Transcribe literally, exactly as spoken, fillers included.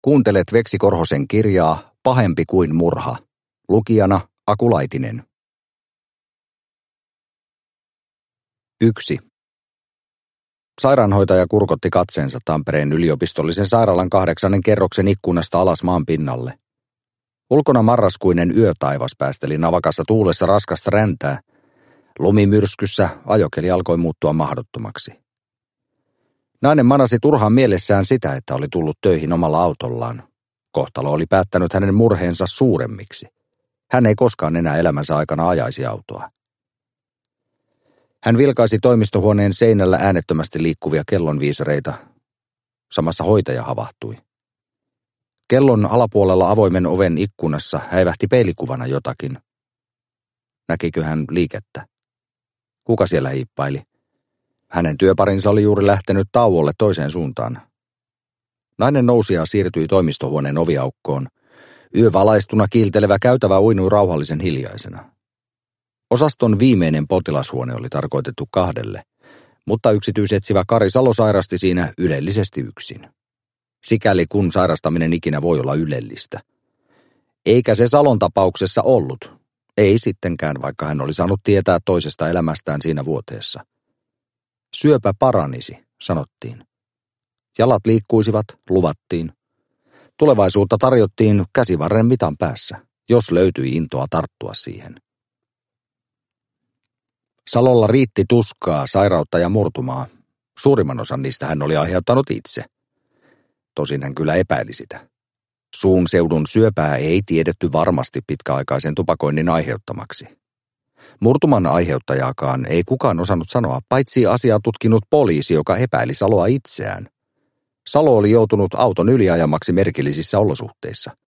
Kuuntelet Veksi Korhosen kirjaa Pahempi kuin murha. Lukijana Aku Laitinen. yksi. Sairaanhoitaja kurkotti katseensa Tampereen yliopistollisen sairaalan kahdeksannen kerroksen ikkunasta alas maan pinnalle. Ulkona marraskuinen yötaivas päästeli navakassa tuulessa raskasta räntää. Lumimyrskyssä ajokeli alkoi muuttua mahdottomaksi. Nainen manasi turhaan mielessään sitä, että oli tullut töihin omalla autollaan. Kohtalo oli päättänyt hänen murheensa suuremmiksi. Hän ei koskaan enää elämänsä aikana ajaisi autoa. Hän vilkaisi toimistohuoneen seinällä äänettömästi liikkuvia kellonviisareita. Samassa hoitaja havahtui. Kellon alapuolella avoimen oven ikkunassa häivähti peilikuvana jotakin. Näkikö hän liikettä? Kuka siellä hiippaili? Hänen työparinsa oli juuri lähtenyt tauolle toiseen suuntaan. Nainen nousi ja siirtyi toimistohuoneen oviaukkoon. Yövalaistuna kiiltelevä käytävä uinui rauhallisen hiljaisena. Osaston viimeinen potilashuone oli tarkoitettu kahdelle, mutta yksityisetsivä Kari Salo sairasti siinä ylellisesti yksin. Sikäli kun sairastaminen ikinä voi olla ylellistä. Eikä se Salon tapauksessa ollut. Ei sittenkään, vaikka hän oli saanut tietää toisesta elämästään siinä vuoteessa. Syöpä paranisi, sanottiin. Jalat liikkuisivat, luvattiin. Tulevaisuutta tarjottiin käsivarren mitan päässä, jos löytyi intoa tarttua siihen. Salolla riitti tuskaa, sairautta ja murtumaa. Suurimman osan niistä hän oli aiheuttanut itse. Tosin hän kyllä epäili sitä. Suun seudun syöpää ei tiedetty varmasti pitkäaikaisen tupakoinnin aiheuttamaksi. Murtuman aiheuttajaakaan ei kukaan osannut sanoa, paitsi asiaa tutkinut poliisi, joka epäili Saloa itseään. Salo oli joutunut auton yliajamaksi merkillisissä olosuhteissa.